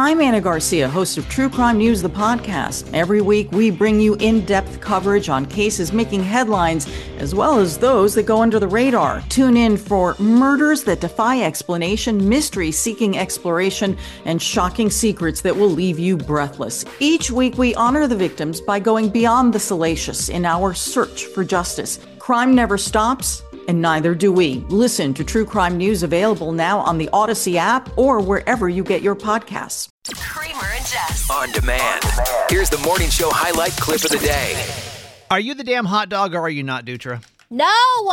I'm Anna Garcia, host of True Crime News, the podcast. Every week, we bring you in-depth coverage on cases making headlines, as well as those that go under the radar. Tune in for murders that defy explanation, mystery seeking exploration, and shocking secrets that will leave you breathless. Each week, we honor the victims by going beyond the salacious in our search for justice. Crime never stops, and neither do we. Listen to True Crime News, available now on the Odyssey app or wherever you get your podcasts. Kramer and Jess. On demand. Here's the morning show highlight clip of the day. Are you the damn hot dog or are you not, Dutra? No!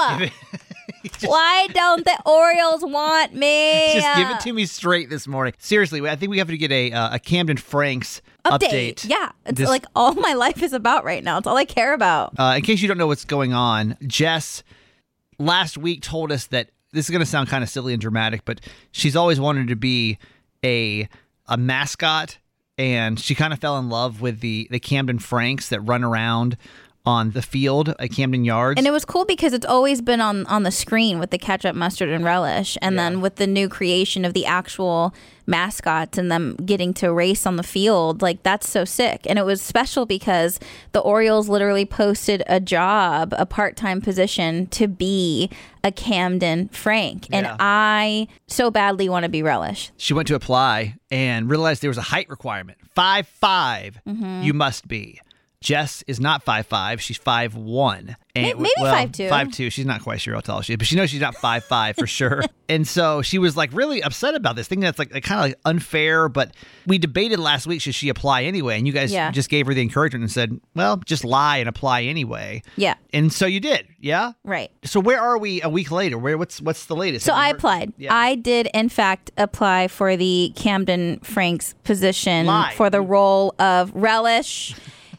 Why don't the Orioles want me? Just give it to me straight this morning. Seriously, I think we have to get a Camden Franks update. Yeah, it's like all my life is about right now. It's all I care about. In case you don't know what's going on, Jess last week told us that, this is going to sound kind of silly and dramatic, but she's always wanted to be a mascot, and she kind of fell in love with the Camden Franks that run around on the field at Camden Yards. And it was cool because it's always been on the screen with the ketchup, mustard, and relish. And then with the new creation of the actual mascots and them getting to race on the field, like, that's so sick. And it was special because the Orioles literally posted a job, a part-time position to be a Camden Frank. And I so badly want to be Relish. She went to apply and realized there was a height requirement. 5'5", you must be. Jess is not 5'5", she's 5'1". And maybe 5'2". 5'2". She's not quite sure how tall she is, but she knows she's not 5'5" for sure. And so she was like really upset about this, thinking that's like kind of like unfair. But we debated last week, should she apply anyway? And you guys just gave her the encouragement and said, well, just lie and apply anyway. Yeah. And so you did, yeah? Right. So where are we a week later? What's the latest? So I applied. Yeah. I did, in fact, apply for the Camden Franks position for the role of Relish.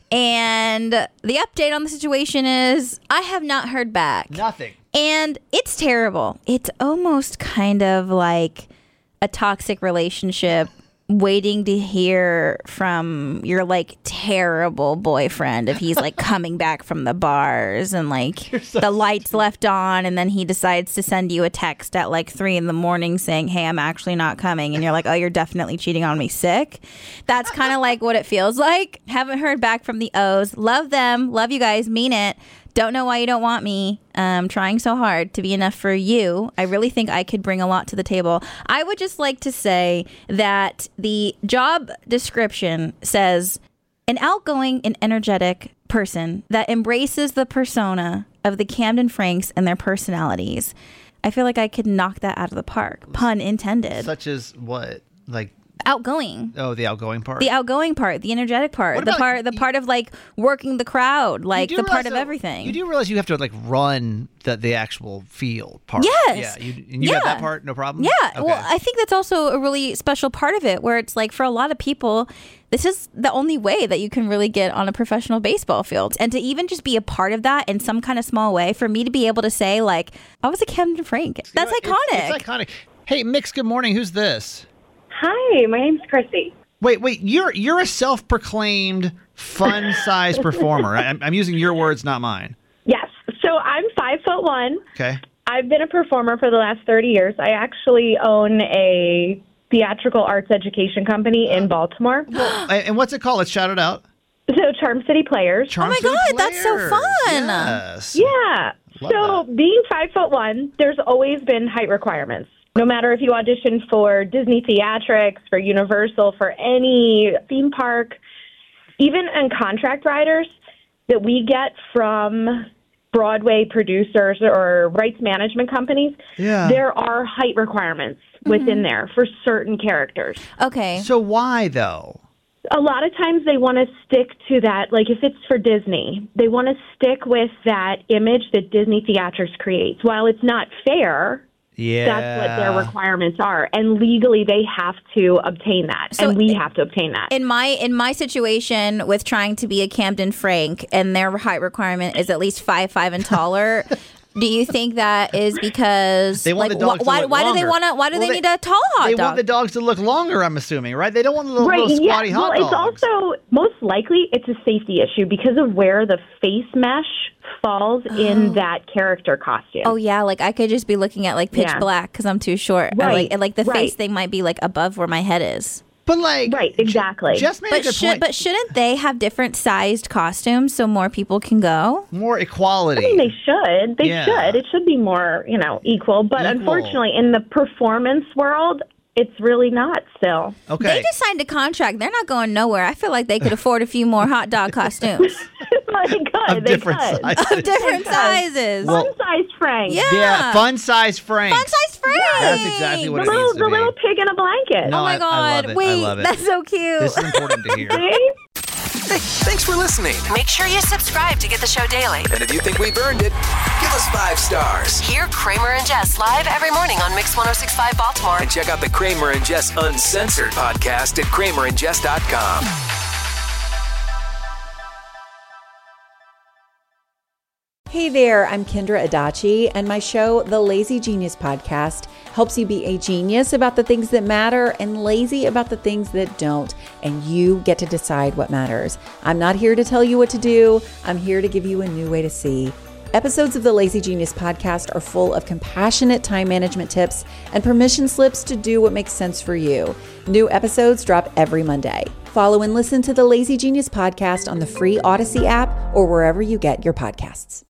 And the update on the situation is I have not heard back. Nothing. And it's terrible. It's almost kind of like a toxic relationship waiting to hear from your like terrible boyfriend if he's like coming back from the bars and like the lights left on, and then he decides to send you a text at like 3 a.m. saying, hey, I'm actually not coming, and you're like, oh, you're definitely cheating on me, sick. That's kind of like what it feels like. Haven't heard back from the O's. Love them, love you guys, mean it. Don't know why you don't want me. Trying so hard to be enough for you. I really think I could bring a lot to the table. I would just like to say that the job description says an outgoing and energetic person that embraces the persona of the Camden Franks and their personalities. I feel like I could knock that out of the park. Pun intended. Such as what? Like outgoing. Oh, the outgoing part. The outgoing part, the energetic part, the part of like working the crowd, like the part of everything. You do realize you have to like run the actual field part. Yes. Yeah. You got that part, no problem. Yeah. Okay. Well, I think that's also a really special part of it, where it's like for a lot of people, this is the only way that you can really get on a professional baseball field, and to even just be a part of that in some kind of small way, for me to be able to say like, I was a Camden Frank. That's iconic. It's iconic. Hey, Mix. Good morning. Who's this? Hi, my name's Chrissy. Wait, you're a self-proclaimed fun-sized performer. I'm using your words, not mine. Yes. So I'm 5'1". Okay. I've been a performer for the last 30 years. I actually own a theatrical arts education company in Baltimore. And what's it called? Let's shout it out. So Charm City Players. Oh my God, that's so fun. Yes. Yeah. Love that. Being 5'1", there's always been height requirements. No matter if you audition for Disney Theatrics, for Universal, for any theme park, even in contract writers that we get from Broadway producers or rights management companies, there are height requirements within there for certain characters. Okay. So why, though? A lot of times they want to stick to that, like if it's for Disney, they want to stick with that image that Disney Theatrics creates. While it's not fair, that's what their requirements are. And legally, they have to obtain that. So and we have to obtain that. In my situation with trying to be a Camden Frank, and their height requirement is at least 5'5" and taller, do you think that is because they want like the dogs why to look do longer. they want to why do they need a tall hot dog? They want the dogs to look longer, I'm assuming, right? They don't want little squatty hot dogs. Well, it's also most likely it's a safety issue because of where the face mesh falls in that character costume. Oh yeah, like I could just be looking at like pitch black because I'm too short. Right. Like the face thing might be like above where my head is. But like, Right, exactly. Just made a good point. But shouldn't they have different sized costumes so more people can go? More equality. I mean, they should. They Yeah. should. It should be more, equal. But unfortunately, in the performance world, it's really not still. Okay. They just signed a contract. They're not going nowhere. I feel like they could afford a few more hot dog costumes. They could. Of different sizes. Of different sizes. Fun-sized Frank. Yeah. Fun-size Frank. Fun-size Frank. That's exactly what The it needs to be. little pig in a blanket. No, Oh my I God. love it. Wait, I love it. that's so cute. This is important to hear. See? Hey, thanks for listening. Make sure you subscribe to get the show daily. And if you think we've earned it, give us 5 stars. Hear Kramer and Jess live every morning on Mix 106.5 Baltimore. And check out the Kramer and Jess Uncensored podcast at kramerandjess.com. Hey there, I'm Kendra Adachi, and my show, The Lazy Genius Podcast, helps you be a genius about the things that matter and lazy about the things that don't, and you get to decide what matters. I'm not here to tell you what to do. I'm here to give you a new way to see. Episodes of the Lazy Genius Podcast are full of compassionate time management tips and permission slips to do what makes sense for you. New episodes drop every Monday. Follow and listen to the Lazy Genius Podcast on the free Odyssey app or wherever you get your podcasts.